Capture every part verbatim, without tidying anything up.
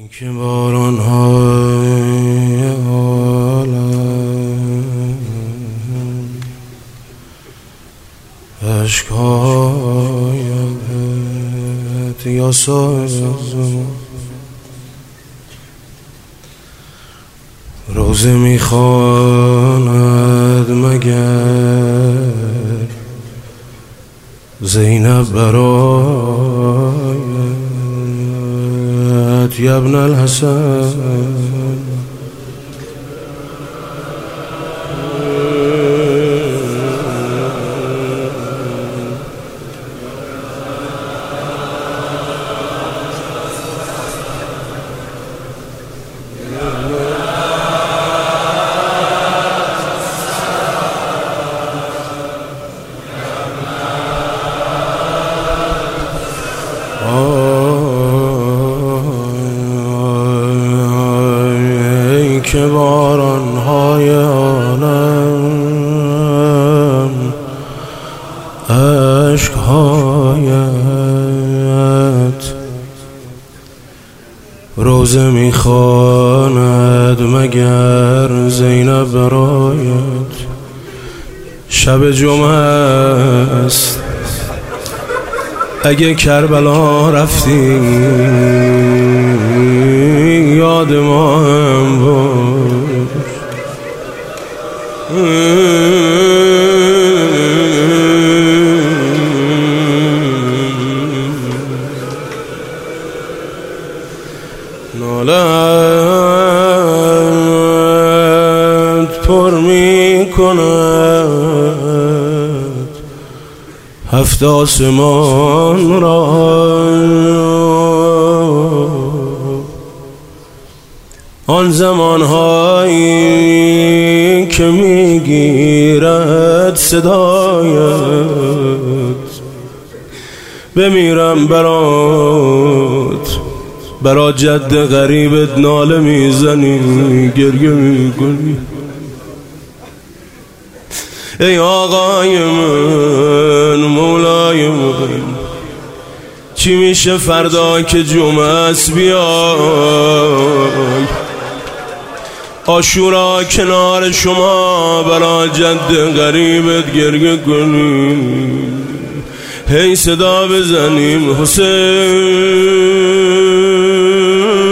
که باران‌های عالم عشق‌هایت یا سازم روزه میخواند مگر زینب برایت یا ابن الحسن ای که باران‌های عالم عشق‌هایت روزه میخواند مگر زینب برایت شب جمعه است اگه کربلا رفتی یاد ما هم باش نالت پر می کند هفت آسمان را آن زمانهایی که میگیرد صدایت بمیرم برات برا جد غریبت ناله میزنی گریه میکنی ای آقای من مولای من چی میشه فردا که جمعه است بیای عاشورا کنار شما برا جد غریبت گریه کنیم هی صدا بزنیم حسین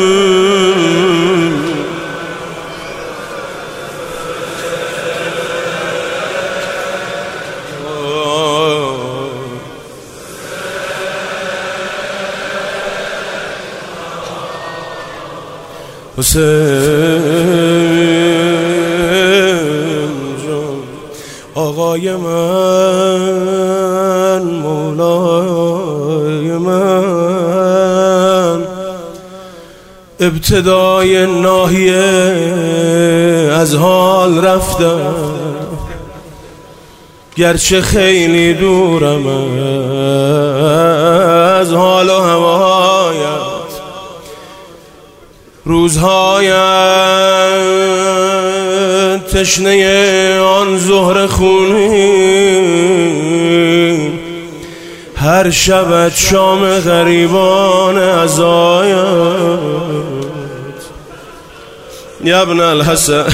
حسین جان آقای من مولای من ابتدای ناحیه از حال رفتم گرچه خیلی دورم از حال و هوایت روزهایت تشنه آن زهر خونی هر شبت شام غریبان عزایت یا ابن الحسن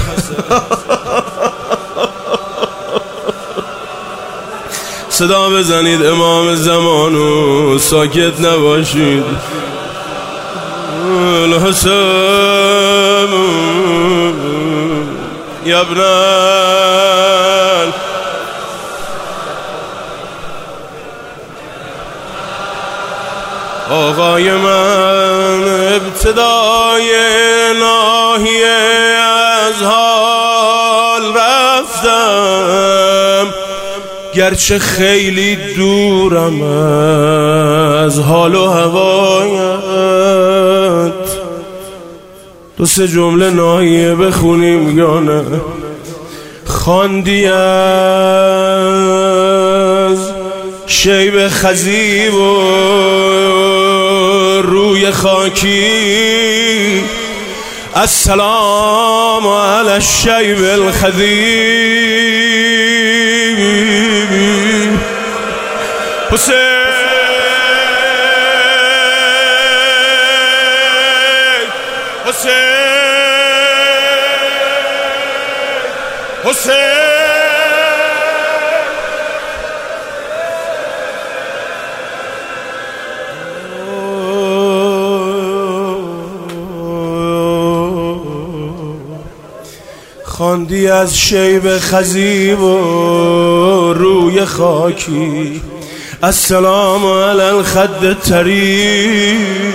صدا بزنید امام زمانو ساکت نباشید الحسن یا ابن آقای من ابتدای ناحیه از حال رفتم گرچه خیلی دورم از حال و هوایت دو سه جمله ناحیه بخونیم یا نه خواندی از شیب خضیب و روی خاکی السلام علی الشیب الخضیب حسین حسین حسین خواندی از شیب خضیب و روی خاکی السلام علی الخد الطری.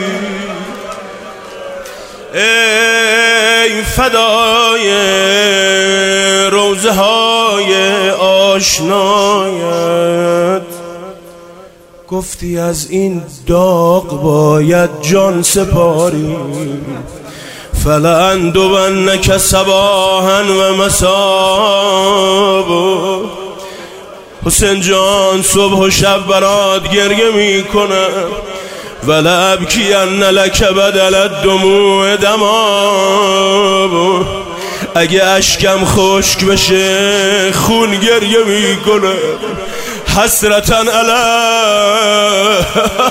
ای فدای روزه های آشنایت، گفتی از این داغ باید جان سپاری. فلندبنک صباحا و مسا. حسین جان صبح و شب برات گریه میکنم. ولابکین لک بدل الدموع دما. اگه اشکم خشک بشه خون گریه میکنم حسرتا علی.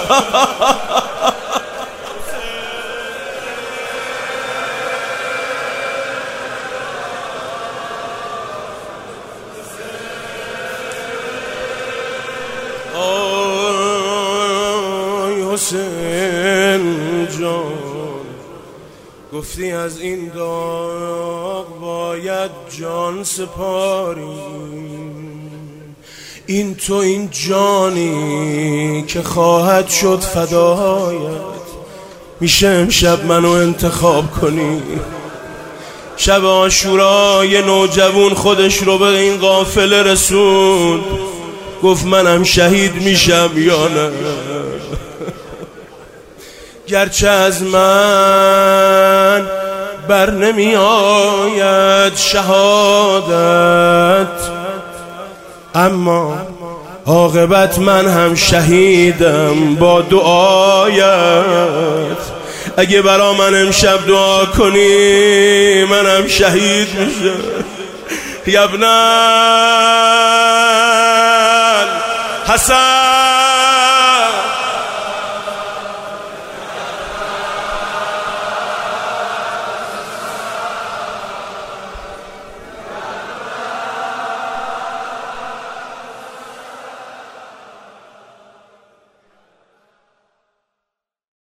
حسین جان گفتی از این داغ باید جان سپاری. این تو این جانی که خواهد شد فدایت. میشه امشب منو انتخاب کنی؟ شب عاشورا یه نوجوان خودش رو به این قافله رسوند، گفت منم شهید میشم یا نه؟ گرچه از من بر نمی آید شهادت، اما عاقبت من هم شهیدم با دعایت. اگه برا من امشب دعا کنی منم شهید میشم. یا ابن حسن